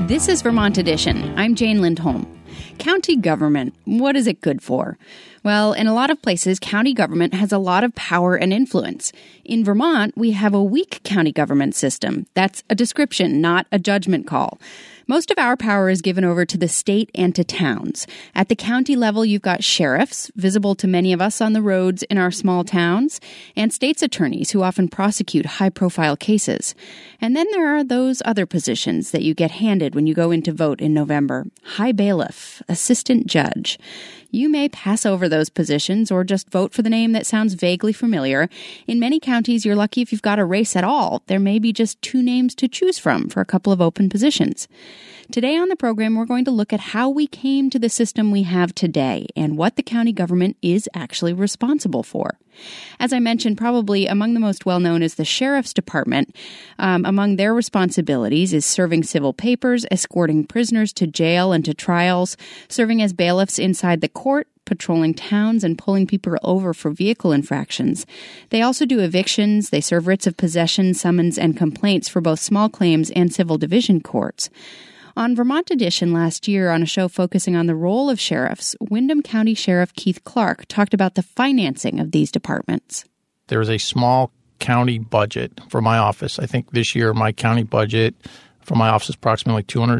This is Vermont Edition. I'm Jane Lindholm. County government, what is it good for? Well, in a lot of places, county government has a lot of power and influence. In Vermont, we have a weak county government system. That's a description, not a judgment call. Most of our power is given over to the state and to towns. At the county level, you've got sheriffs, visible to many of us on the roads in our small towns, and state's attorneys who often prosecute high-profile cases. And then there are those other positions that you get handed when you go in to vote in November. High bailiff, assistant judge. You may pass over those positions or just vote for the name that sounds vaguely familiar. In many counties, you're lucky if you've got a race at all. There may be just 2 names to choose from for a couple of open positions. Today on the program, we're going to look at how we came to the system we have today and what the county government is actually responsible for. As I mentioned, probably among the most well-known is the Sheriff's Department. Among their responsibilities is serving civil papers, escorting prisoners to jail and to trials, serving as bailiffs inside the court, patrolling towns, and pulling people over for vehicle infractions. They also do evictions. They serve writs of possession, summons, and complaints for both small claims and civil division courts. On Vermont Edition last year, on a show focusing on the role of sheriffs, Windham County Sheriff Keith Clark talked about the financing of these departments. There is a small county budget for my office. I think this year my county budget for my office is approximately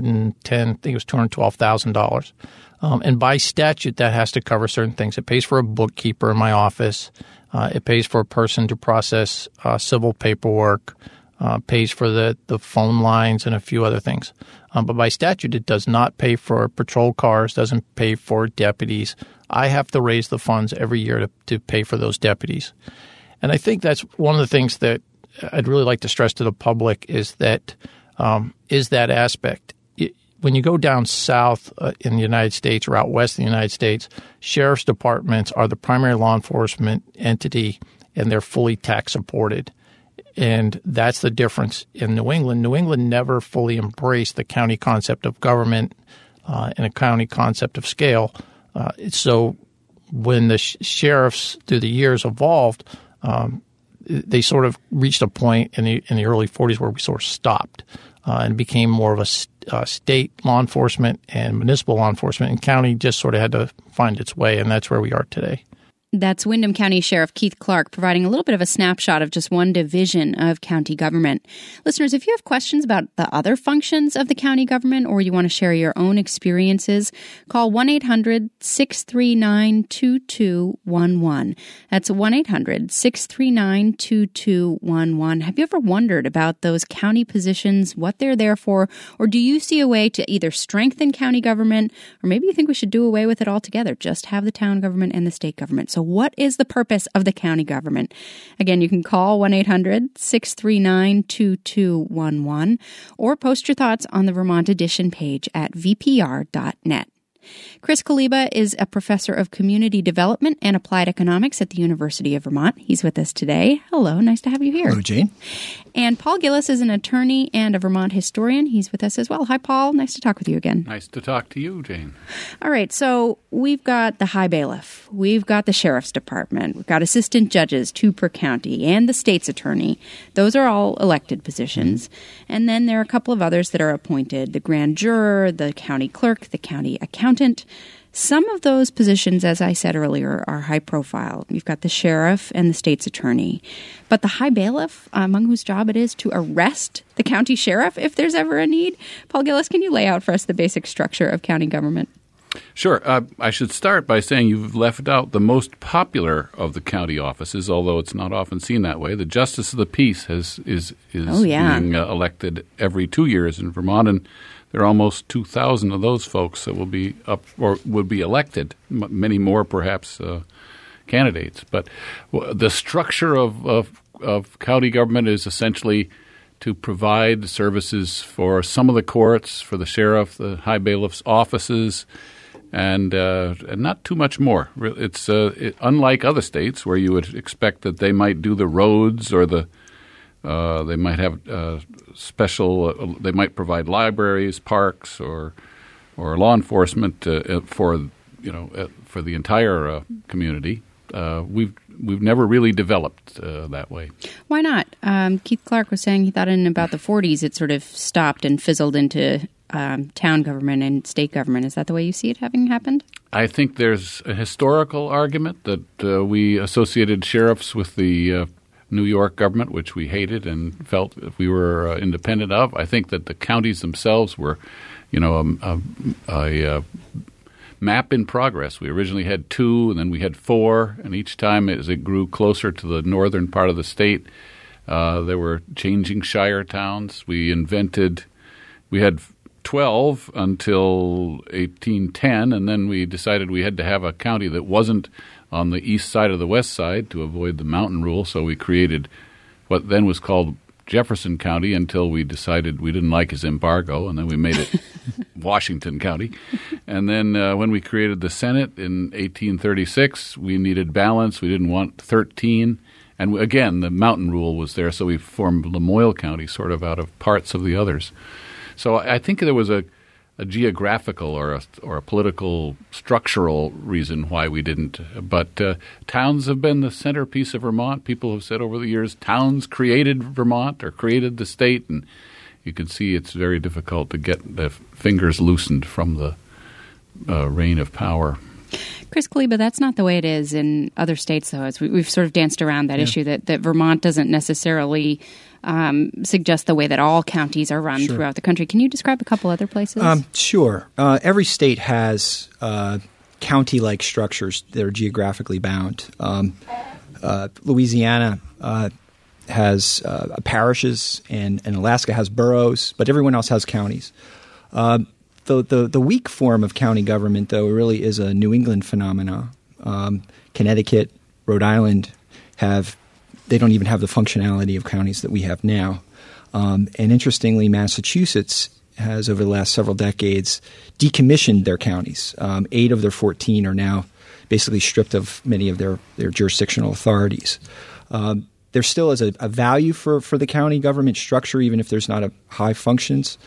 $212,000. And by statute, that has to cover certain things. It pays for a bookkeeper in my office. It pays for a person to process civil paperwork. Pays for the phone lines and a few other things. But by statute, it does not pay for patrol cars, doesn't pay for deputies. I have to raise the funds every year to pay for those deputies. And I think that's one of the things that I'd really like to stress to the public is that aspect. When you go down south in the United States or out west in the United States, sheriff's departments are the primary law enforcement entity, and they're fully tax supported. And that's the difference in New England. New England never fully embraced the county concept of government and a county concept of scale. So when the sheriffs through the years evolved, they sort of reached a point in the early 40s where we sort of stopped and became more of a state law enforcement and municipal law enforcement. And county just sort of had to find its way, and that's where we are today. That's Windham County Sheriff Keith Clark providing a little bit of a snapshot of just one division of county government. Listeners, if you have questions about the other functions of the county government or you want to share your own experiences, call 1-800-639-2211. That's 1-800-639-2211. Have you ever wondered about those county positions, what they're there for, or do you see a way to either strengthen county government, or maybe you think we should do away with it altogether, just have the town government and the state government? So what is the purpose of the county government? Again, you can call 1-800-639-2211 or post your thoughts on the Vermont Edition page at vpr.net. Chris Kaliba is a professor of community development and applied economics at the University of Vermont. He's with us today. Hello, nice to have you here. Hello, Jane. And Paul Gillis is an attorney and a Vermont historian. He's with us as well. Hi, Paul. Nice to talk with you again. Nice to talk to you, Jane. All right, so we've got the high bailiff. We've got the sheriff's department. We've got assistant judges, 2 per county, and the state's attorney. Those are all elected positions. And then there are a couple of others that are appointed, the grand juror, the county clerk, the county accountant. Some of those positions, as I said earlier, are high profile. You've got the sheriff and the state's attorney. But the high bailiff, among whose job it is to arrest the county sheriff if there's ever a need. Paul Gillis, can you lay out for us the basic structure of county government? Sure. I should start by saying you've left out the most popular of the county offices, although it's not often seen that way. The Justice of the Peace is being elected every 2 years in Vermont, and there are almost 2,000 of those folks that will be up or would be elected. Many more, perhaps, candidates. But the structure of county government is essentially to provide services for some of the courts, for the sheriff, the high bailiff's offices, and not too much more. It's unlike other states where you would expect that they might do the roads or they might have they might provide libraries, parks, or law enforcement for the entire community. We've never really developed that way. Why not? Keith Clark was saying he thought in about the 40s it sort of stopped and fizzled into town government and state government. Is that the way you see it having happened? I think there's a historical argument that we associated sheriffs with the New York government, which we hated and felt we were independent of. I think that the counties themselves were, a map in progress. We originally had 2, and then we had 4, and each time as it grew closer to the northern part of the state, there were changing shire towns. We had 12 until 1810, and then we decided we had to have a county that wasn't on the east side of the west side to avoid the mountain rule, so we created what then was called Jefferson County until we decided we didn't like his embargo, and then we made it Washington County. And then when we created the Senate in 1836, we needed balance. We didn't want 13. And again, the mountain rule was there, so we formed Lamoille County sort of out of parts of the others. So I think there was a geographical or a political structural reason why we didn't. But towns have been the centerpiece of Vermont. People have said over the years towns created Vermont or created the state, and you can see it's very difficult to get the fingers loosened from the reign of power. Chris Kaliba, that's not the way it is in other states, though. As we've sort of danced around that issue that Vermont doesn't necessarily suggest the way that all counties are run throughout the country. Can you describe a couple other places? Sure. Every state has county-like structures that are geographically bound. Louisiana has parishes, and Alaska has boroughs, but everyone else has counties. The weak form of county government, though, really is a New England phenomena. Connecticut, Rhode Island they don't even have the functionality of counties that we have now. And interestingly, Massachusetts has, over the last several decades, decommissioned their counties. 8 of their 14 are now basically stripped of many of their jurisdictional authorities. There still is a value for the county government structure, even if there's not a high functions.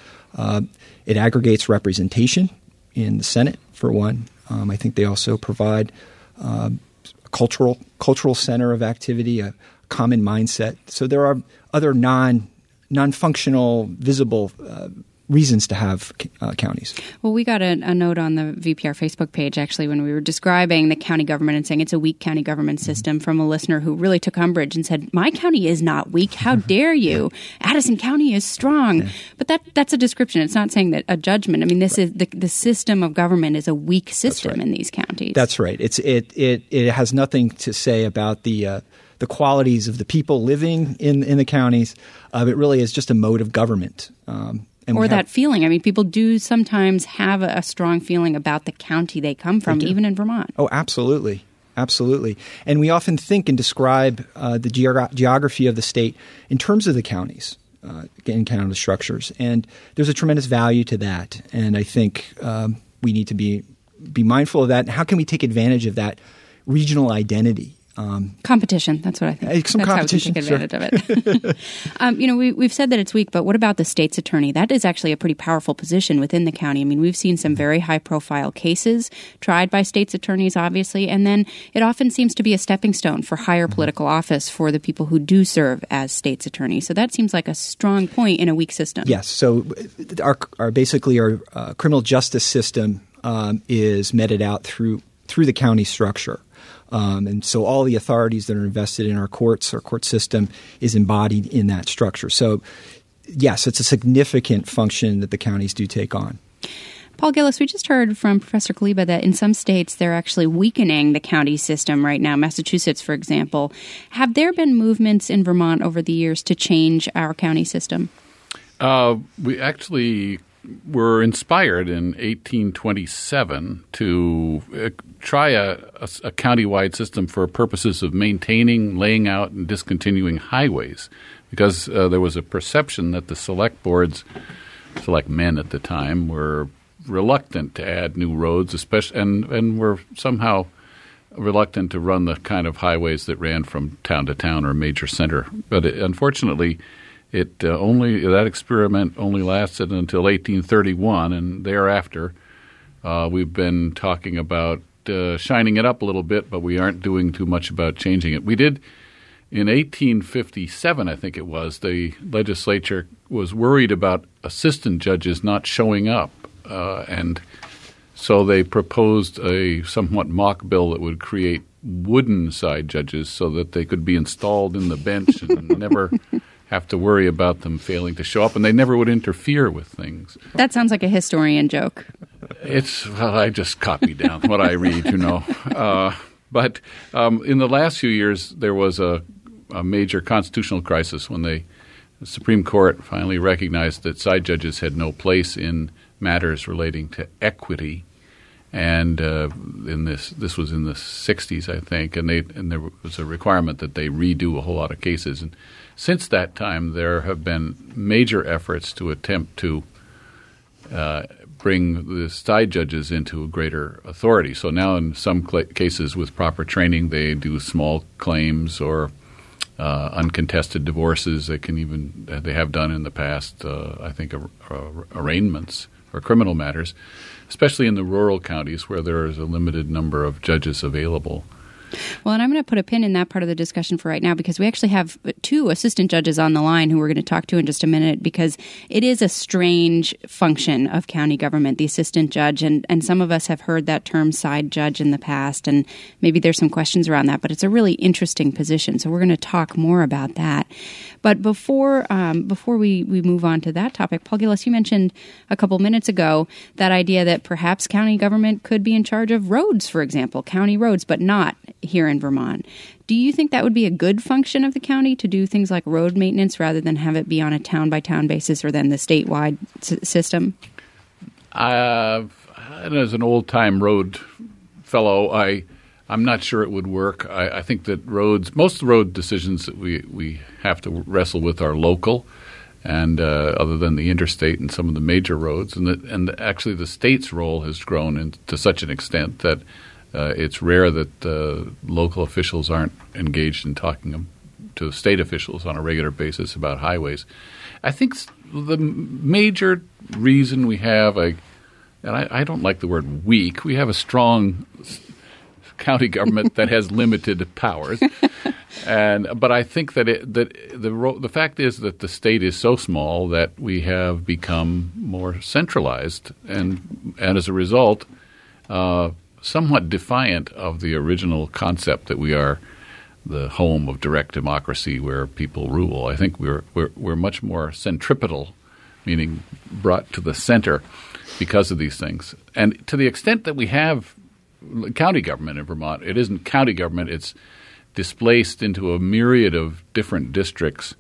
It aggregates representation in the Senate, for one. I think they also provide a cultural center of activity, a common mindset. So there are other non-functional, visible reasons to have counties. Well, we got a note on the VPR Facebook page, actually, when we were describing the county government and saying it's a weak county government system from a listener who really took umbrage and said, my county is not weak. How dare you? Addison County is strong. Yeah. But that's a description. It's not saying that a judgment. I mean, this is the system of government is a weak system in these counties. That's right. It has nothing to say about the qualities of the people living in the counties. It really is just a mode of government. Or that feeling. I mean, people do sometimes have a strong feeling about the county they come from, even in Vermont. Oh, absolutely. Absolutely. And we often think and describe the geography of the state in terms of the counties, in county structures. And there's a tremendous value to that. And I think we need to be mindful of that. And how can we take advantage of that regional identity? Competition. That's what I think. Some that's competition. How we can take advantage of it. We've said that it's weak, but what about the state's attorney? That is actually a pretty powerful position within the county. I mean, we've seen some very high-profile cases tried by state's attorneys, obviously, and then it often seems to be a stepping stone for higher political office for the people who do serve as state's attorneys. So that seems like a strong point in a weak system. Yes. So our criminal justice system is meted out through the county structure. And so all the authorities that are invested in our court system is embodied in that structure. So, yes, it's a significant function that the counties do take on. Paul Gillis, we just heard from Professor Kaliba that in some states they're actually weakening the county system right now, Massachusetts, for example. Have there been movements in Vermont over the years to change our county system? We actually were inspired in 1827 to try a countywide system for purposes of maintaining, laying out, and discontinuing highways, because there was a perception that the select men at the time, were reluctant to add new roads, especially, and were somehow reluctant to run the kind of highways that ran from town to town or major center. But unfortunately, that experiment only lasted until 1831, and thereafter we've been talking about shining it up a little bit, but we aren't doing too much about changing it. We did in 1857, I think it was, the legislature was worried about assistant judges not showing up, and so they proposed a somewhat mock bill that would create wooden side judges so that they could be installed in the bench and never have to worry about them failing to show up, and they never would interfere with things. That sounds like a historian joke. I just copy down what I read, But in the last few years, there was a major constitutional crisis when the Supreme Court finally recognized that side judges had no place in matters relating to equity. And this was in the 60s, I think, and there was a requirement that they redo a whole lot of cases. And since that time, there have been major efforts to attempt to bring the side judges into a greater authority. So now in some cases with proper training, they do small claims or uncontested divorces. They have done in the past, I think, arraignments or criminal matters, especially in the rural counties where there is a limited number of judges available. Well, and I'm going to put a pin in that part of the discussion for right now because we actually have 2 assistant judges on the line who we're going to talk to in just a minute because it is a strange function of county government, the assistant judge, and some of us have heard that term side judge in the past, and maybe there's some questions around that, but it's a really interesting position, so we're going to talk more about that. But before we move on to that topic, Paul Gillis, you mentioned a couple minutes ago that idea that perhaps county government could be in charge of roads, for example, county roads, but not here in Vermont. Do you think that would be a good function of the county to do things like road maintenance rather than have it be on a town-by-town basis or then the statewide system? As an old-time road fellow, I'm not sure it would work. I think that most of the road decisions that we have to wrestle with are local, and other than the interstate and some of the major roads, and actually the state's role has grown to such an extent that it's rare that local officials aren't engaged in talking to state officials on a regular basis about highways. I think the major reason we have and I don't like the word weak, we have a strong county government that has limited powers, but I think that the fact is that the state is so small that we have become more centralized, and as a result, somewhat defiant of the original concept that we are the home of direct democracy where people rule. I think we're much more centripetal, meaning brought to the center because of these things. And to the extent that we have county government in Vermont, it isn't county government, it's displaced into a myriad of different districts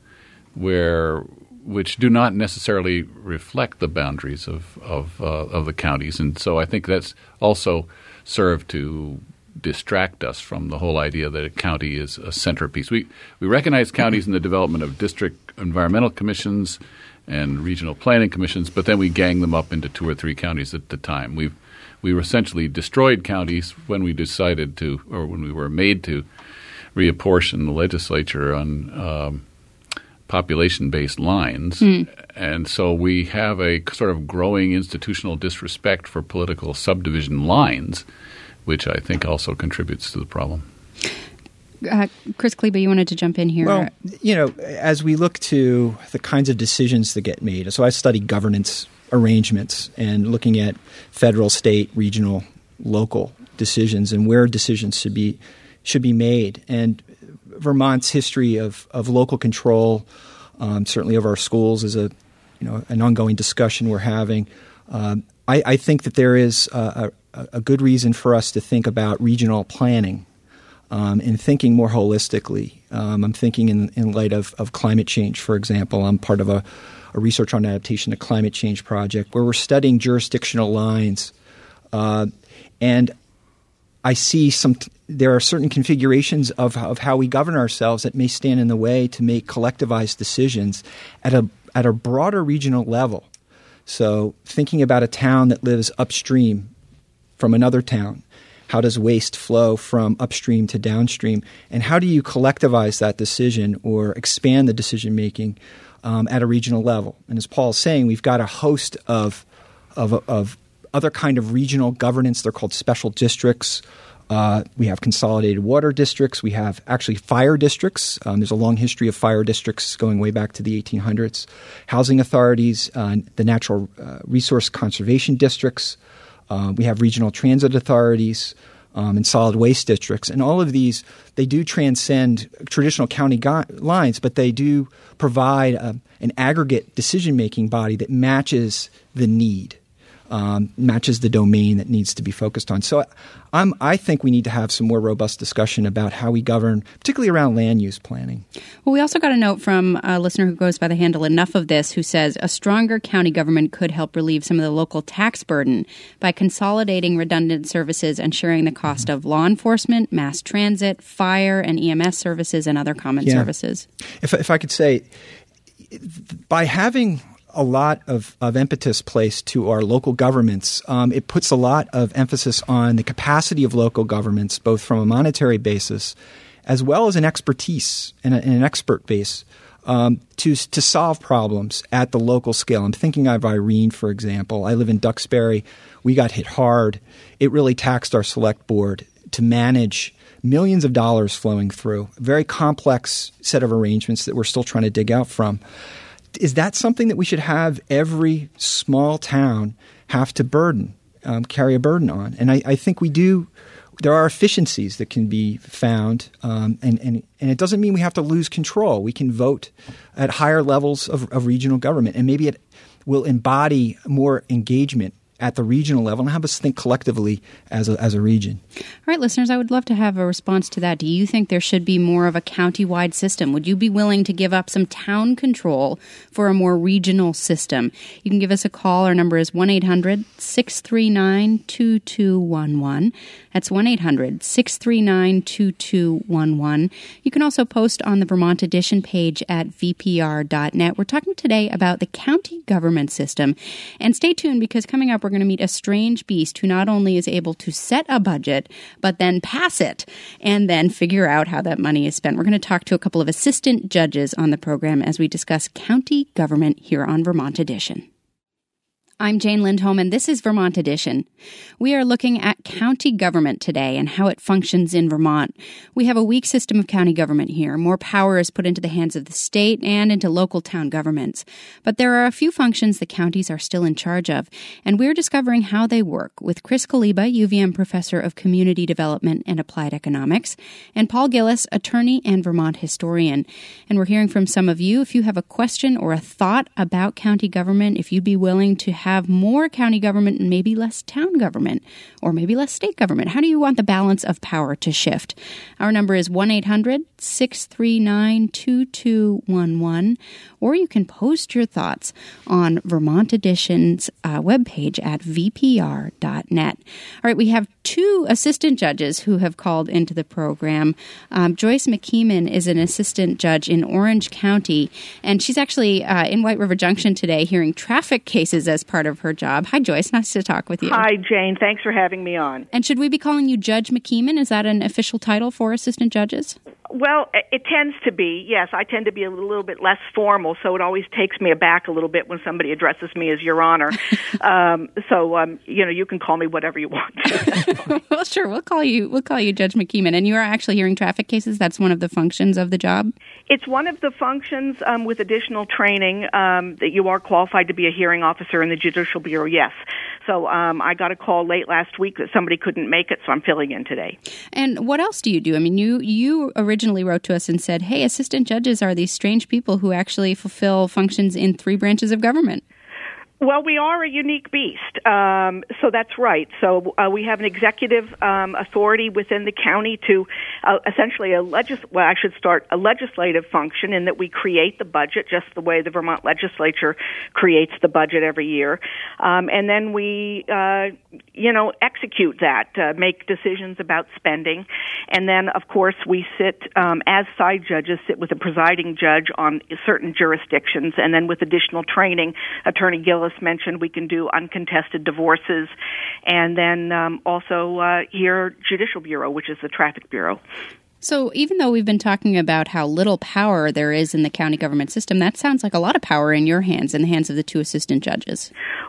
which do not necessarily reflect the boundaries of the counties. And so I think that's also served to distract us from the whole idea that a county is a centerpiece. We recognize counties in the development of district environmental commissions and regional planning commissions, but then we gang them up into 2 or 3 counties at the time. We essentially destroyed counties when we decided to, or when we were made to, reapportion the legislature on population-based lines. And so we have a sort of growing institutional disrespect for political subdivision lines, which I think also contributes to the problem. Chris Kleba, you wanted to jump in here. Well, as we look to the kinds of decisions that get made, so I study governance arrangements and looking at federal, state, regional, local decisions and where decisions should be made. And Vermont's history of local control, certainly of our schools, is an ongoing discussion we're having. I think that there is a good reason for us to think about regional planning and thinking more holistically. I'm thinking in light of climate change, for example. I'm part of a research on adaptation to climate change project where we're studying jurisdictional lines. And I see there are certain configurations of how we govern ourselves that may stand in the way to make collectivized decisions at a broader regional level. So thinking about a town that lives upstream from another town, how does waste flow from upstream to downstream, and how do you collectivize that decision or expand the decision making at a regional level? And as Paul is saying, we've got a host of other kind of regional governance. They're called special districts We have consolidated water districts. We have actually fire districts. There's a long history of fire districts going way back to the 1800s. Housing authorities, the natural resource conservation districts. We have regional transit authorities and solid waste districts. And all of these, they do transcend traditional county lines, but they do provide an aggregate decision-making body that matches the need. Matches the domain that needs to be focused on. So I think we need to have some more robust discussion about how we govern, particularly around land use planning. Well, we also got a note from a listener who goes by the handle Enough of This, who says a stronger county government could help relieve some of the local tax burden by consolidating redundant services and sharing the cost of law enforcement, mass transit, fire, and EMS services and other common services. If I could say, by having a lot of impetus placed to our local governments. It puts a lot of emphasis on the capacity of local governments, both from a monetary basis as well as an expertise and an expert base to solve problems at the local scale. I'm thinking of Irene, for example. I live in Duxbury. We got hit hard. It really taxed our select board to manage millions of dollars flowing through, a very complex set of arrangements that we're still trying to dig out from. Is that something that we should have every small town have to carry a burden on? And I think we do. There are efficiencies that can be found, and it doesn't mean we have to lose control. We can vote at higher levels of regional government, and maybe it will embody more engagement at the regional level and have us think collectively as a region. All right, listeners, I would love to have a response to that. Do you think there should be more of a county-wide system? Would you be willing to give up some town control for a more regional system? You can give us a call. Our number is 1-800-639-2211. That's 1-800-639-2211. You can also post on the Vermont Edition page at vpr.net. We're talking today about the county government system. And stay tuned, because coming up, we're going to meet a strange beast who not only is able to set a budget, but then pass it and then figure out how that money is spent. We're going to talk to a couple of assistant judges on the program as we discuss county government here on Vermont Edition. I'm Jane Lindholm, and this is Vermont Edition. We are looking at county government today and how it functions in Vermont. We have a weak system of county government here. More power is put into the hands of the state and into local town governments. But there are a few functions the counties are still in charge of, and we're discovering how they work with Chris Kaliba, UVM Professor of Community Development and Applied Economics, and Paul Gillis, attorney and Vermont historian. And we're hearing from some of you. If you have a question or a thought about county government, if you'd be willing to have more county government and maybe less town government, or maybe less state government. How do you want the balance of power to shift? Our number is 1-800-639-2211, or you can post your thoughts on Vermont Edition's webpage at vpr.net. All right, we have two assistant judges who have called into the program. Joyce McKeeman is an assistant judge in Orange County, and she's actually in White River Junction today hearing traffic cases as part of her job. Hi, Joyce. Nice to talk with you. Hi, Jane. Thanks for having me on. And should we be calling you Judge McKeeman? Is that an official title for assistant judges? Well, it tends to be, yes. I tend to be a little bit less formal, so it always takes me aback a little bit when somebody addresses me as Your Honor. You can call me whatever you want. Well, sure. We'll call you Judge McKeeman. And you are actually hearing traffic cases? That's one of the functions of the job? It's one of the functions with additional training that you are qualified to be a hearing officer in the Judicial Bureau, yes. So I got a call late last week that somebody couldn't make it, so I'm filling in today. And what else do you do? I mean, you originally wrote to us and said, hey, assistant judges are these strange people who actually fulfill functions in 3 branches of government. Well, we are a unique beast, so that's right. So we have an executive authority within the county to essentially a legislative function in that we create the budget just the way the Vermont legislature creates the budget every year, and then we execute that, make decisions about spending, and then of course we sit as side judges, sit with a presiding judge on certain jurisdictions, and then with additional training, Attorney Gillis mentioned we can do uncontested divorces, and then also here Judicial Bureau, which is the Traffic Bureau. So even though we've been talking about how little power there is in the county government system, that sounds like a lot of power in your hands, in the hands of the 2 assistant judges. Well,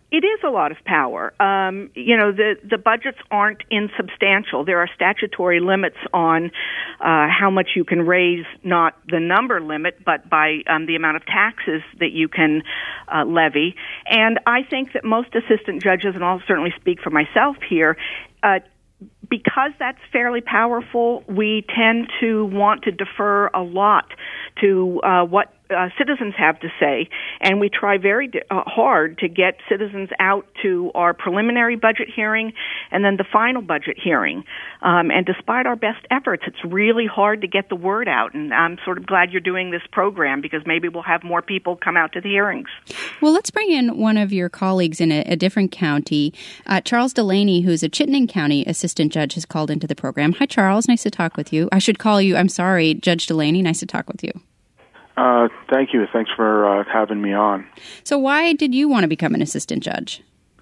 It is a lot of power. The budgets aren't insubstantial. There are statutory limits on how much you can raise, not the number limit, but by the amount of taxes that you can levy. And I think that most assistant judges, and I'll certainly speak for myself here, because that's fairly powerful, we tend to want to defer a lot to what citizens have to say, and we try very hard to get citizens out to our preliminary budget hearing and then the final budget hearing. And despite our best efforts, it's really hard to get the word out, and I'm sort of glad you're doing this program because maybe we'll have more people come out to the hearings. Well, let's bring in one of your colleagues in a different county. Charles Delaney, who's a Chittenden County assistant judge, has called into the program. Hi, Charles. Nice to talk with you. I should call you, I'm sorry, Judge Delaney. Nice to talk with you. Thank you. Thanks for having me on. So why did you want to become an assistant judge?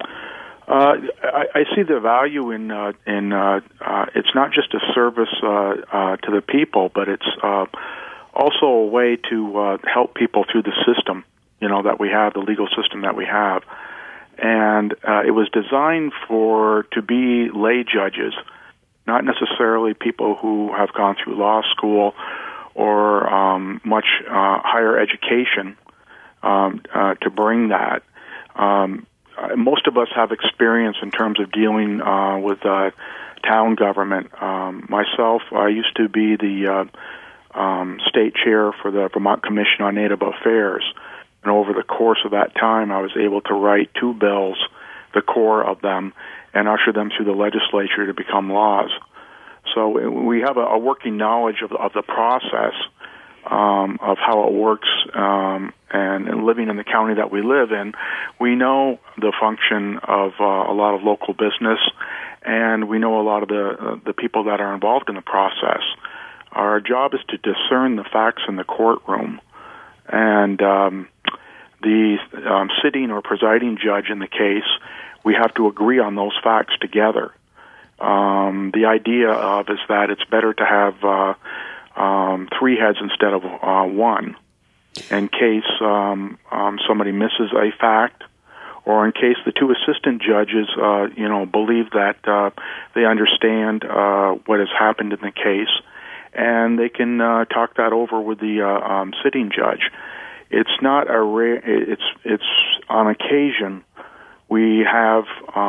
I see the value in it's not just a service to the people, but it's also a way to help people through the system, that we have, the legal system that we have. And it was designed to be lay judges, not necessarily people who have gone through law school or much higher education to bring that. Most of us have experience in terms of dealing with town government. Myself, I used to be the state chair for the Vermont Commission on Native Affairs, and over the course of that time, I was able to write 2 bills, the core of them, and usher them through the legislature to become laws. So we have a working knowledge of the process of how it works, and living in the county that we live in, we know the function of a lot of local business, and we know a lot of the people that are involved in the process. Our job is to discern the facts in the courtroom, and the sitting or presiding judge in the case, we have to agree on those facts together. The idea is that it's better to have 3 heads instead of 1, in case somebody misses a fact, or in case the 2 assistant judges, believe that they understand what has happened in the case, and they can talk that over with the sitting judge. It's not a rare. It's on occasion we have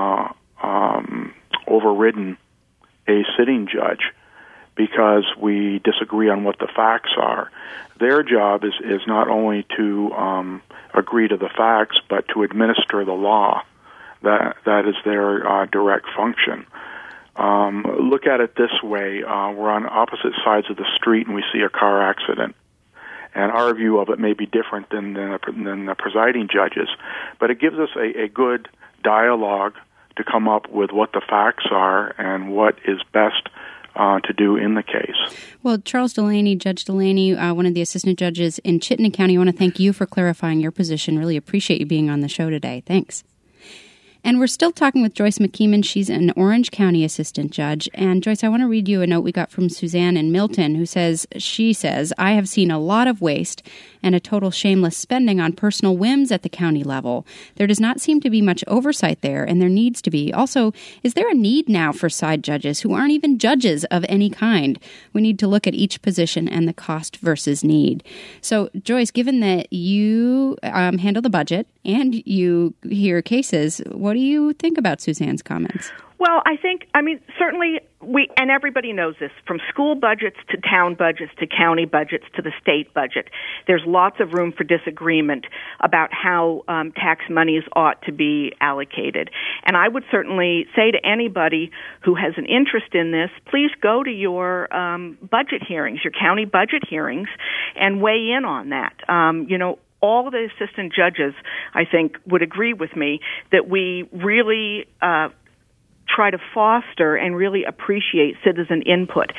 overridden a sitting judge because we disagree on what the facts are. Their job is not only to agree to the facts, but to administer the law. That is their direct function. Look at it this way. We're on opposite sides of the street and we see a car accident. And our view of it may be different than the presiding judges. But it gives us a good dialogue to come up with what the facts are and what is best to do in the case. Well, Charles Delaney, Judge Delaney, one of the assistant judges in Chittenden County, I want to thank you for clarifying your position. Really appreciate you being on the show today. Thanks. And we're still talking with Joyce McKeeman. She's an Orange County assistant judge. And Joyce, I want to read you a note we got from Suzanne in Milton, she says, I have seen a lot of waste and a total shameless spending on personal whims at the county level. There does not seem to be much oversight there, and there needs to be. Also, is there a need now for side judges who aren't even judges of any kind? We need to look at each position and the cost versus need. So, Joyce, given that you handle the budget and you hear cases, what do you think about Suzanne's comments? Well, certainly and everybody knows this, from school budgets to town budgets to county budgets to the state budget, there's lots of room for disagreement about how tax monies ought to be allocated. And I would certainly say to anybody who has an interest in this, please go to your budget hearings, your county budget hearings, and weigh in on that. All the assistant judges, I think, would agree with me that we really try to foster and really appreciate citizen input.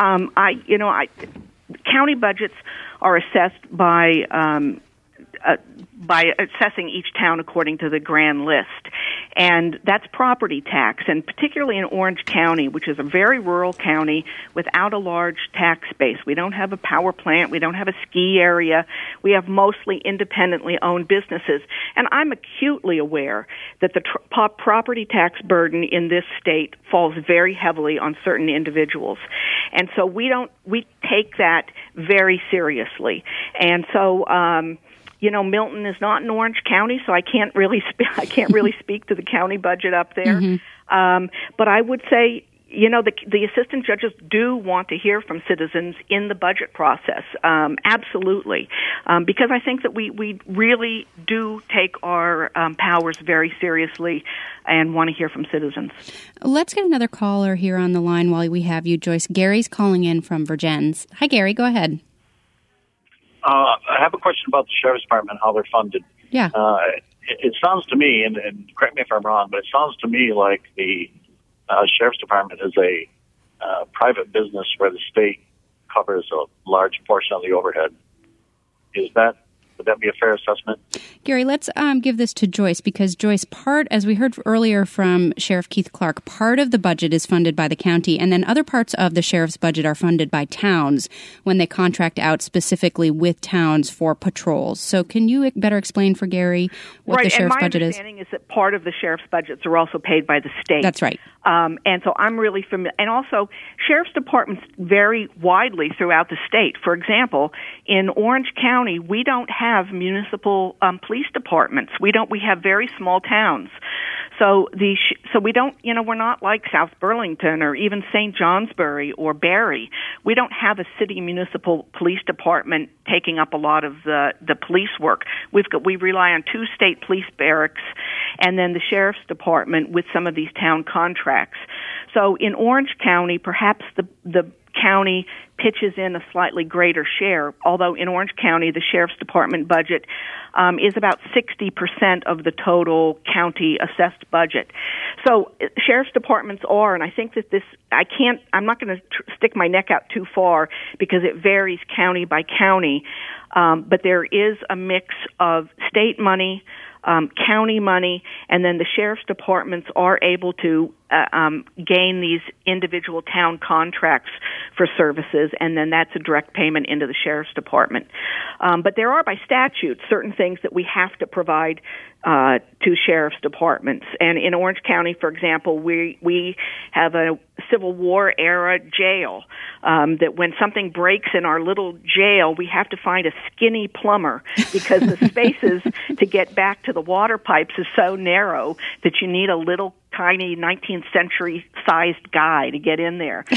County budgets are assessed by assessing each town according to the grand list. and that's property tax, and particularly in Orange County, which is a very rural county without a large tax base. We don't have a power plant. We don't have a ski area. We have mostly independently owned businesses. And I'm acutely aware that the property tax burden in this state falls very heavily on certain individuals. And so we take that very seriously. And so, Milton is not in Orange County, so I can't really speak to the county budget up there. Mm-hmm. But I would say, the assistant judges do want to hear from citizens in the budget process, absolutely, because I think that we really do take our powers very seriously and want to hear from citizens. Let's get another caller here on the line while we have you, Joyce. Gary's calling in from Vergennes. Hi, Gary. Go ahead. I have a question about the Sheriff's Department, how they're funded. Yeah. It sounds to me, and correct me if I'm wrong, but it sounds to me like the Sheriff's Department is a private business where the state covers a large portion of the overhead. Would that be a fair assessment? Gary, let's give this to Joyce, because Joyce, as we heard earlier from Sheriff Keith Clark, part of the budget is funded by the county, and then other parts of the sheriff's budget are funded by towns when they contract out specifically with towns for patrols. So can you better explain for Gary what the sheriff's budget is? Right, and my understanding is that part of the sheriff's budgets are also paid by the state. That's right. And so I'm really familiar. And also, sheriff's departments vary widely throughout the state. For example, in Orange County, we don't have municipal police departments. We have very small towns. So we don't, we're not like South Burlington or even St. Johnsbury or Barrie. We don't have a city municipal police department taking up a lot of the police work. We rely on 2 state police barracks and then the sheriff's department with some of these town contracts. So in Orange County, perhaps the county pitches in a slightly greater share, although in Orange County, the sheriff's department budget is about 60% of the total county assessed budget. So sheriff's departments are, and I think that I'm not going to stick my neck out too far because it varies county by county, but there is a mix of state money, county money, and then the sheriff's departments are able to gain these individual town contracts for services, and then that's a direct payment into the sheriff's department. But there are, by statute, certain things that we have to provide to sheriff's departments. And in Orange County, for example, we have a Civil War era jail that when something breaks in our little jail, we have to find a skinny plumber because the spaces to get back to the water pipes is so narrow that you need a little tiny 19th century sized guy to get in there.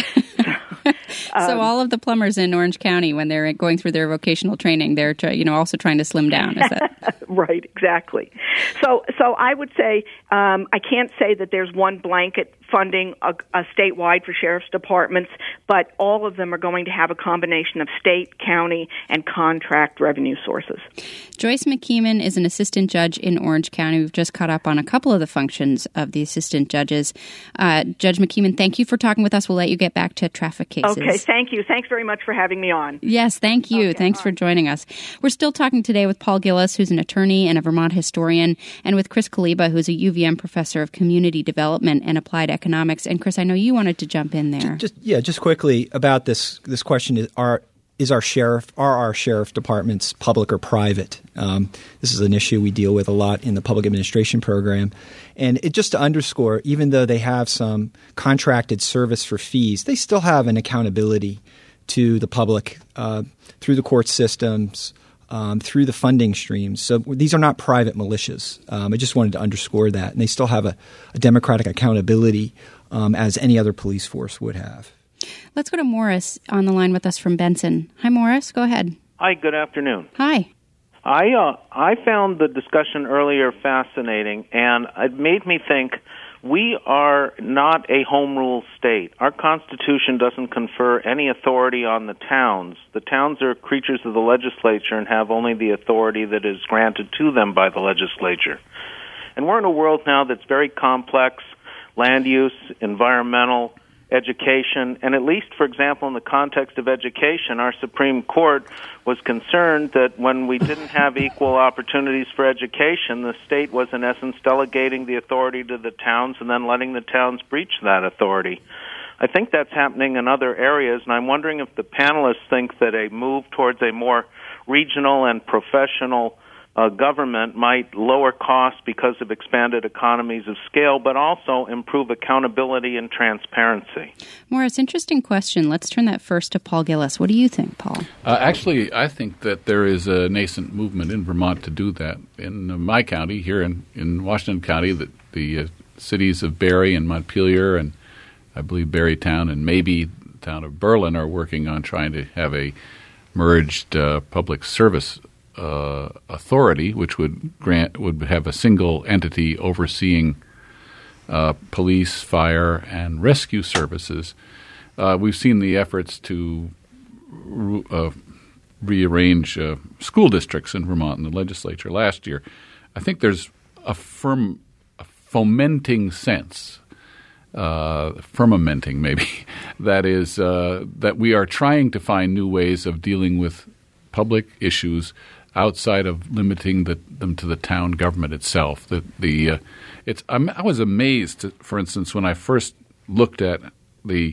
So all of the plumbers in Orange County, when they're going through their vocational training, they're also trying to slim down. Is that right? Exactly. So I would say I can't say that there's one blanket funding a statewide for sheriff's departments, but all of them are going to have a combination of state, county, and contract revenue sources. Joyce McKeeman is an assistant judge in Orange County. We've just caught up on a couple of the functions of the assistant judges. Judge McKeeman, thank you for talking with us. We'll let you get back to traffic cases. Okay, thank you. Thanks very much for having me on. Yes, thank you. Okay, Thanks for joining us. We're still talking today with Paul Gillis, who's an attorney and a Vermont historian, and with Chris Kaliba, who's a UVM professor of community development and applied economics. And Chris, I know you wanted to jump in there. Just quickly about this question are our sheriff departments public or private? This is an issue we deal with a lot in the public administration program. And just to underscore, even though they have some contracted service for fees, they still have an accountability to the public through the court systems, through the funding streams. So these are not private militias. I just wanted to underscore that. And they still have a democratic accountability as any other police force would have. Let's go to Morris on the line with us from Benson. Hi, Morris. Go ahead. Hi, good afternoon. Hi. I found the discussion earlier fascinating, and it made me think we are not a home rule state. Our Constitution doesn't confer any authority on the towns. The towns are creatures of the legislature and have only the authority that is granted to them by the legislature. And we're in a world now that's very complex, land use, environmental, education. And at least, for example, in the context of education, our Supreme Court was concerned that when we didn't have equal opportunities for education, the state was in essence delegating the authority to the towns and then letting the towns breach that authority. I think that's happening in other areas, and I'm wondering if the panelists think that a move towards a more regional and professional government might lower costs because of expanded economies of scale, but also improve accountability and transparency. Morris, interesting question. Let's turn that first to Paul Gillis. What do you think, Paul? Actually, I think that there is a nascent movement in Vermont to do that. In my county, here in Washington County, the cities of Barre and Montpelier and I believe Barrytown and maybe the town of Berlin are working on trying to have a merged public service authority, which would have a single entity overseeing police, fire, and rescue services. We've seen the efforts to rearrange school districts in Vermont in the legislature last year. I think there's a fomenting sense, fermenting maybe, that is that we are trying to find new ways of dealing with public issues outside of limiting them to the town government itself. I was amazed, for instance, when I first looked at the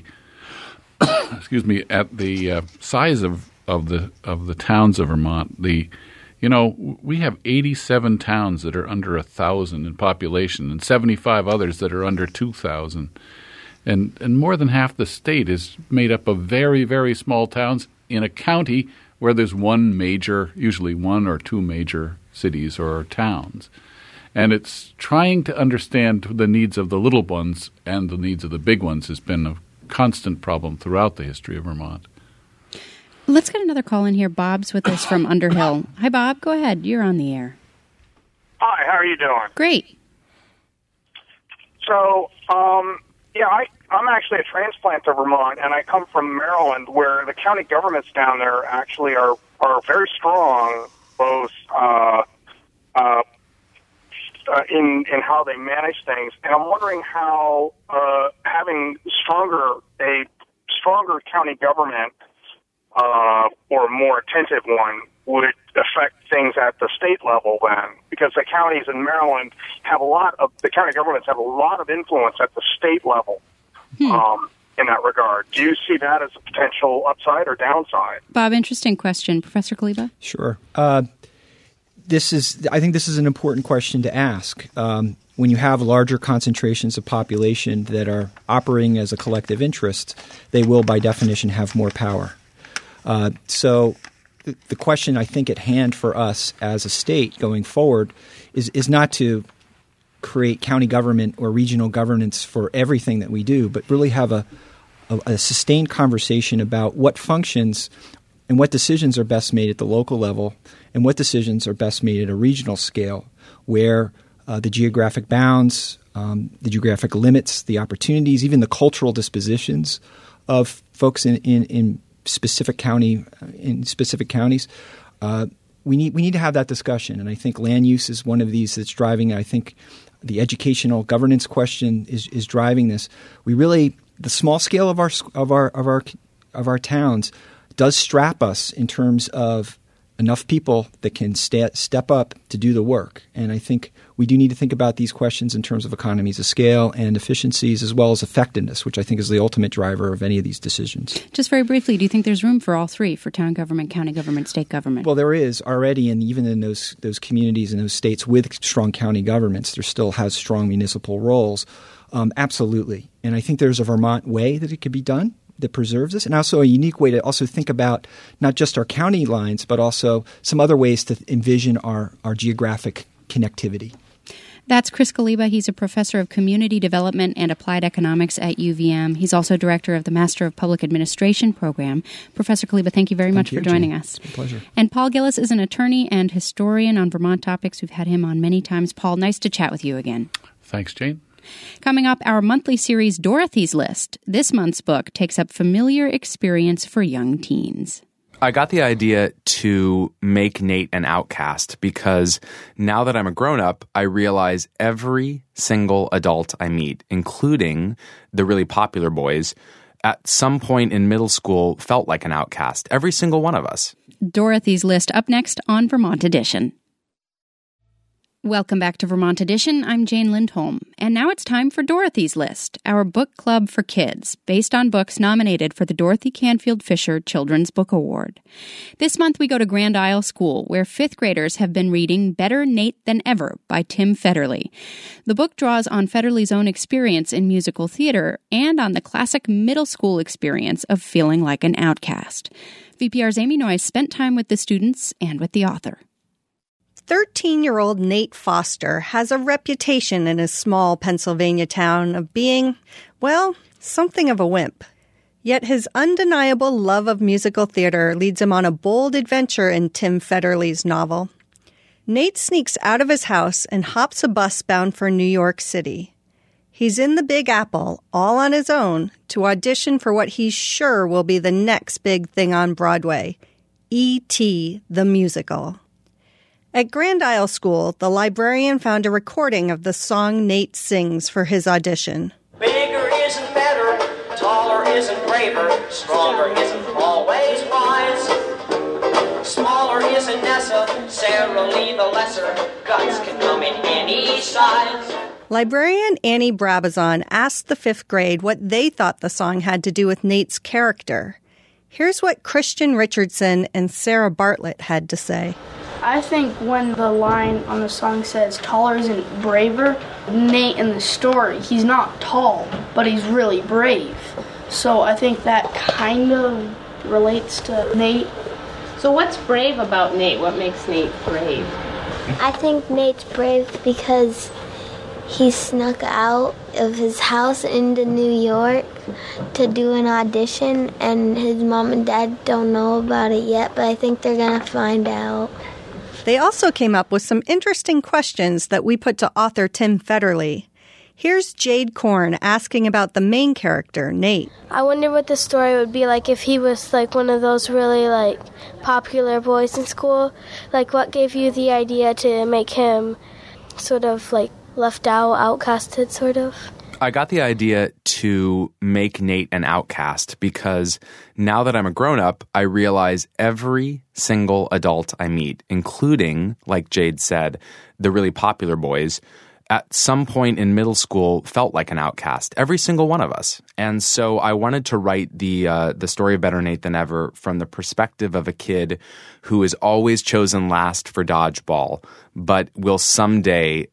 size of the towns of Vermont. We have 87 towns that are under 1,000 in population and 75 others that are under 2,000. And more than half the state is made up of very, very small towns in a county where there's usually one or two major cities or towns. And it's trying to understand the needs of the little ones and the needs of the big ones has been a constant problem throughout the history of Vermont. Let's get another call in here. Bob's with us from Underhill. Hi, Bob. Go ahead. You're on the air. Hi. How are you doing? Great. So, I'm actually a transplant to Vermont, and I come from Maryland, where the county governments down there actually are very strong, both in how they manage things. And I'm wondering how having a stronger county government or a more attentive one would affect things at the state level then, because the counties in Maryland the county governments have a lot of influence at the state level in that regard. Do you see that as a potential upside or downside? Bob, interesting question. Professor Kaliba? Sure. I think this is an important question to ask. When you have larger concentrations of population that are operating as a collective interest, they will by definition have more power. So the question I think at hand for us as a state going forward is not to create county government or regional governance for everything that we do, but really have a sustained conversation about what functions and what decisions are best made at the local level and what decisions are best made at a regional scale, where the geographic bounds, the geographic limits, the opportunities, even the cultural dispositions of folks in specific counties. We need to have that discussion, and I think land use is one of these that's driving. I think the educational governance question is driving this. The small scale of our towns does strap us in terms of enough people that can step up to do the work. And I think we do need to think about these questions in terms of economies of scale and efficiencies as well as effectiveness, which I think is the ultimate driver of any of these decisions. Just very briefly, do you think there's room for all three, for town government, county government, state government? Well, there is already, and even in those communities and those states with strong county governments, there still has strong municipal roles. Absolutely. And I think there's a Vermont way that it could be done that preserves this, and also a unique way to also think about not just our county lines, but also some other ways to envision our geographic connectivity. That's Chris Kaliba. He's a professor of community development and applied economics at UVM. He's also director of the Master of Public Administration program. Professor Kaliba, thank you very much for joining us. It's a pleasure. And Paul Gillis is an attorney and historian on Vermont topics. We've had him on many times. Paul, nice to chat with you again. Thanks, Jane. Coming up, our monthly series, Dorothy's List. This month's book takes up familiar experience for young teens. I got the idea to make Nate an outcast because now that I'm a grown-up, I realize every single adult I meet, including the really popular boys, at some point in middle school felt like an outcast. Every single one of us. Dorothy's List up next on Vermont Edition. Welcome back to Vermont Edition. I'm Jane Lindholm. And now it's time for Dorothy's List, our book club for kids, based on books nominated for the Dorothy Canfield Fisher Children's Book Award. This month we go to Grand Isle School, where fifth graders have been reading Better Nate Than Ever by Tim Federle. The book draws on Federle's own experience in musical theater and on the classic middle school experience of feeling like an outcast. VPR's Amy Noyes spent time with the students and with the author. 13-year-old Nate Foster has a reputation in his small Pennsylvania town of being, well, something of a wimp. Yet his undeniable love of musical theater leads him on a bold adventure in Tim Federle's novel. Nate sneaks out of his house and hops a bus bound for New York City. He's in the Big Apple, all on his own, to audition for what he's sure will be the next big thing on Broadway, E.T. the Musical. At Grand Isle School, the librarian found a recording of the song Nate sings for his audition. Bigger isn't better, taller isn't braver, stronger isn't always wise. Smaller isn't necessarily the lesser, guts can come in any size. Librarian Annie Brabazon asked the fifth grade what they thought the song had to do with Nate's character. Here's what Christian Richardson and Sarah Bartlett had to say. I think when the line on the song says taller isn't braver, Nate in the story, he's not tall, but he's really brave. So I think that kind of relates to Nate. So what's brave about Nate? What makes Nate brave? I think Nate's brave because he snuck out of his house into New York to do an audition, and his mom and dad don't know about it yet, but I think they're going to find out. They also came up with some interesting questions that we put to author Tim Federle. Here's Jade Korn asking about the main character, Nate. I wonder what the story would be like if he was like one of those really like popular boys in school. Like, what gave you the idea to make him sort of like left out, outcasted sort of? I got the idea to make Nate an outcast because now that I'm a grown-up, I realize every single adult I meet, including, like Jade said, the really popular boys, at some point in middle school felt like an outcast. Every single one of us. And so I wanted to write the story of Better Nate Than Ever from the perspective of a kid who is always chosen last for dodgeball, but will someday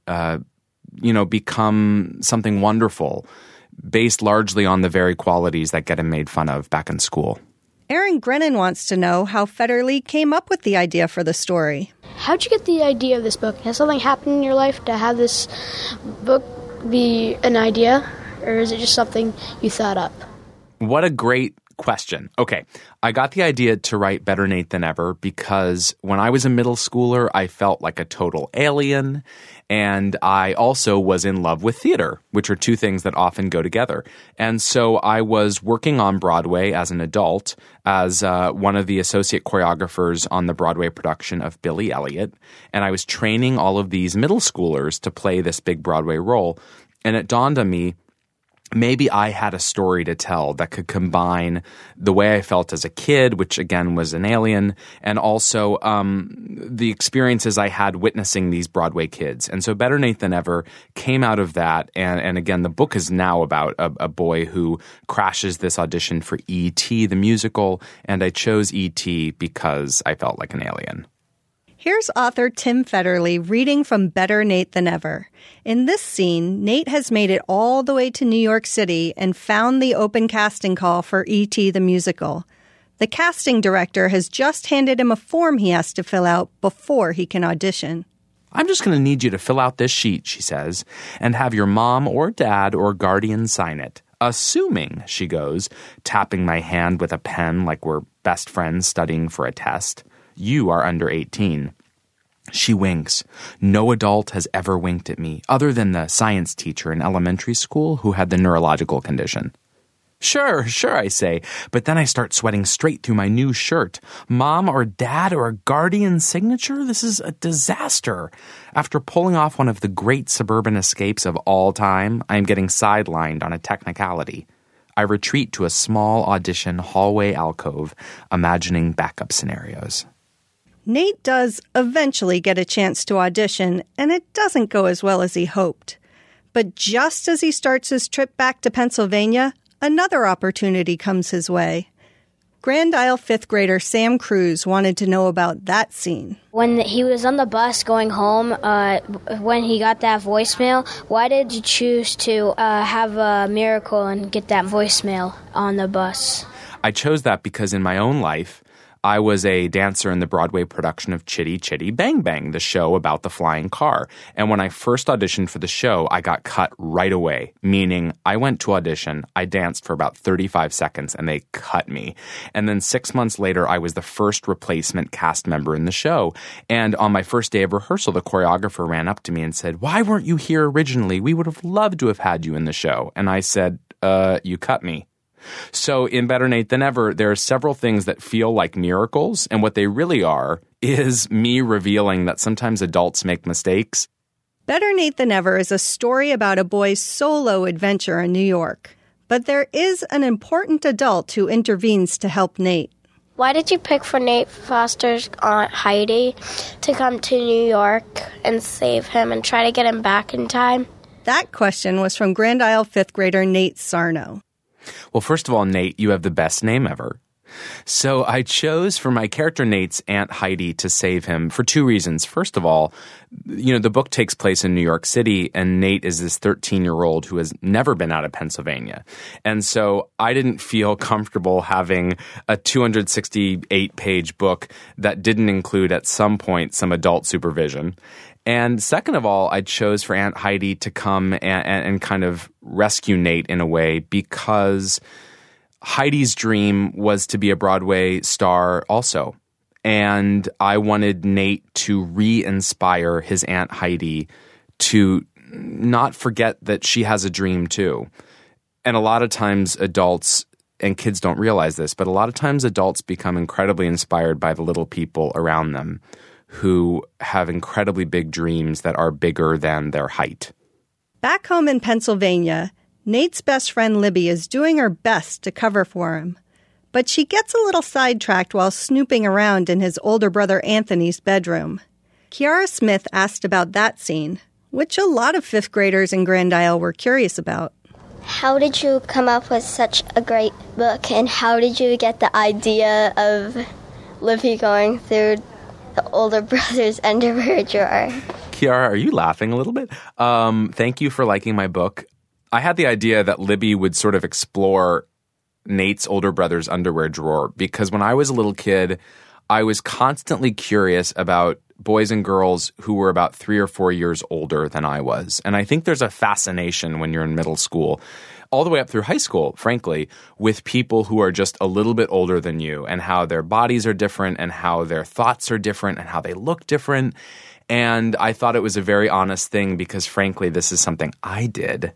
become something wonderful based largely on the very qualities that get him made fun of back in school. Aaron Grennan wants to know how Federle came up with the idea for the story. How'd you get the idea of this book? Has something happened in your life to have this book be an idea, or is it just something you thought up? What a great question. Okay, I got the idea to write Better Nate Than Ever because when I was a middle schooler, I felt like a total alien, and I also was in love with theater, which are two things that often go together. And so I was working on Broadway as an adult as one of the associate choreographers on the Broadway production of Billy Elliot, and I was training all of these middle schoolers to play this big Broadway role, and it dawned on me, maybe I had a story to tell that could combine the way I felt as a kid, which again was an alien, and also the experiences I had witnessing these Broadway kids. And so Better Nate Than Ever came out of that. And again, the book is now about a boy who crashes this audition for E.T. the musical. And I chose E.T. because I felt like an alien. Here's author Tim Federle reading from Better Nate Than Ever. In this scene, Nate has made it all the way to New York City and found the open casting call for E.T. the musical. The casting director has just handed him a form he has to fill out before he can audition. I'm just going to need you to fill out this sheet, she says, and have your mom or dad or guardian sign it. Assuming, she goes, tapping my hand with a pen like we're best friends studying for a test. You are under 18. She winks. No adult has ever winked at me, other than the science teacher in elementary school who had the neurological condition. Sure, I say. But then I start sweating straight through my new shirt. Mom or Dad or a guardian signature? This is a disaster. After pulling off one of the great suburban escapes of all time, I am getting sidelined on a technicality. I retreat to a small audition hallway alcove, imagining backup scenarios. Nate does eventually get a chance to audition, and it doesn't go as well as he hoped. But just as he starts his trip back to Pennsylvania, another opportunity comes his way. Grand Isle 5th grader Sam Cruz wanted to know about that scene. When he was on the bus going home, when he got that voicemail, why did you choose to have a miracle and get that voicemail on the bus? I chose that because in my own life, I was a dancer in the Broadway production of Chitty Chitty Bang Bang, the show about the flying car. And when I first auditioned for the show, I got cut right away, meaning I went to audition, I danced for about 35 seconds, and they cut me. And then 6 months later, I was the first replacement cast member in the show. And on my first day of rehearsal, the choreographer ran up to me and said, "Why weren't you here originally? We would have loved to have had you in the show." And I said, "You cut me." So in Better Nate Than Ever, there are several things that feel like miracles, and what they really are is me revealing that sometimes adults make mistakes. Better Nate Than Ever is a story about a boy's solo adventure in New York. But there is an important adult who intervenes to help Nate. Why did you pick for Nate Foster's Aunt Heidi to come to New York and save him and try to get him back in time? That question was from Grand Isle 5th grader Nate Sarno. Well, first of all, Nate, you have the best name ever. So I chose for my character Nate's Aunt Heidi to save him for two reasons. First of all, the book takes place in New York City, and Nate is this 13-year-old who has never been out of Pennsylvania. And so I didn't feel comfortable having a 268-page book that didn't include at some point some adult supervision. And second of all, I chose for Aunt Heidi to come and kind of rescue Nate in a way because Heidi's dream was to be a Broadway star also. And I wanted Nate to re-inspire his Aunt Heidi to not forget that she has a dream too. And a lot of times adults, and kids don't realize this, but a lot of times adults become incredibly inspired by the little people around them who have incredibly big dreams that are bigger than their height. Back home in Pennsylvania, Nate's best friend Libby is doing her best to cover for him. But she gets a little sidetracked while snooping around in his older brother Anthony's bedroom. Kiara Smith asked about that scene, which a lot of 5th graders in Grand Isle were curious about. How did you come up with such a great book, and how did you get the idea of Libby going through the older brother's underwear drawer? Kiara, are you laughing a little bit? Thank you for liking my book. I had the idea that Libby would sort of explore Nate's older brother's underwear drawer because when I was a little kid, I was constantly curious about boys and girls who were about 3 or 4 years older than I was. And I think there's a fascination when you're in middle school, all the way up through high school, frankly, with people who are just a little bit older than you and how their bodies are different and how their thoughts are different and how they look different. And I thought it was a very honest thing because, frankly, this is something I did,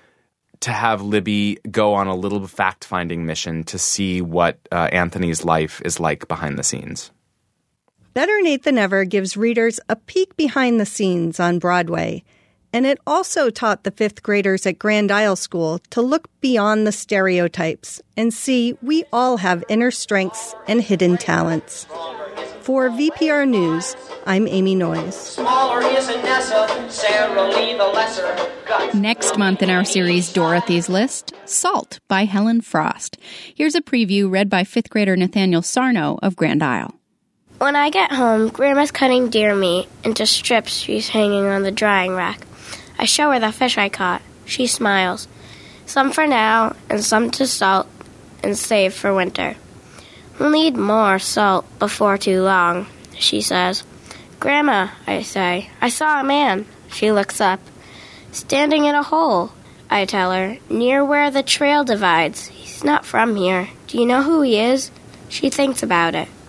to have Libby go on a little fact-finding mission to see what Anthony's life is like behind the scenes. Better Nate Than Ever gives readers a peek behind the scenes on Broadway, and it also taught the 5th graders at Grand Isle School to look beyond the stereotypes and see we all have inner strengths and hidden talents. For VPR News, I'm Amy Noyes. Smaller isn't Nessa, Sarah Lee the Lesser. Next month in our series Dorothy's List, Salt by Helen Frost. Here's a preview read by 5th grader Nathaniel Sarno of Grand Isle. When I get home, Grandma's cutting deer meat into strips she's hanging on the drying rack. I show her the fish I caught. She smiles. Some for now, and some to salt and save for winter. We'll need more salt before too long, she says. Grandma, I say, I saw a man. She looks up. Standing in a hole, I tell her, near where the trail divides. He's not from here. Do you know who he is? She thinks about it.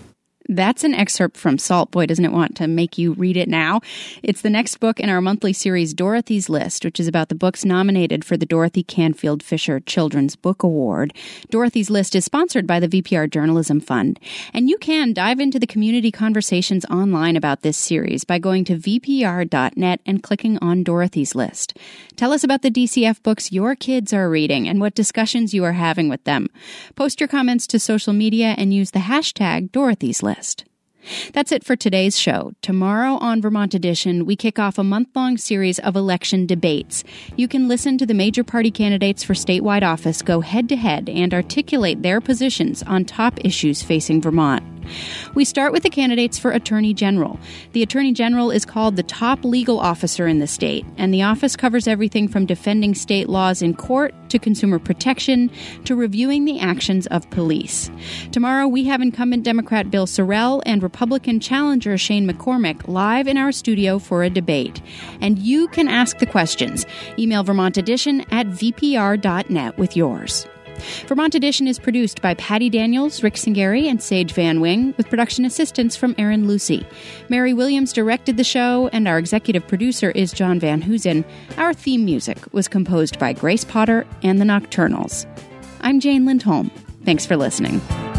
That's an excerpt from Salt. Boy, doesn't it want to make you read it now. It's the next book in our monthly series, Dorothy's List, which is about the books nominated for the Dorothy Canfield Fisher Children's Book Award. Dorothy's List is sponsored by the VPR Journalism Fund. And you can dive into the community conversations online about this series by going to vpr.net and clicking on Dorothy's List. Tell us about the DCF books your kids are reading and what discussions you are having with them. Post your comments to social media and use the hashtag Dorothy's List. That's it for today's show. Tomorrow on Vermont Edition, we kick off a month-long series of election debates. You can listen to the major party candidates for statewide office go head-to-head and articulate their positions on top issues facing Vermont. We start with the candidates for Attorney General. The Attorney General is called the top legal officer in the state, and the office covers everything from defending state laws in court to consumer protection to reviewing the actions of police. Tomorrow, we have incumbent Democrat Bill Sorrell and Republican challenger Shane McCormick live in our studio for a debate. And you can ask the questions. Email Vermont Edition at vpr.net with yours. Vermont Edition is produced by Patty Daniels, Rick Singeri, and Sage Van Wing, with production assistance from Aaron Lucy. Mary Williams directed the show, and our executive producer is John Van Hoosen. Our theme music was composed by Grace Potter and the Nocturnals. I'm Jane Lindholm. Thanks for listening.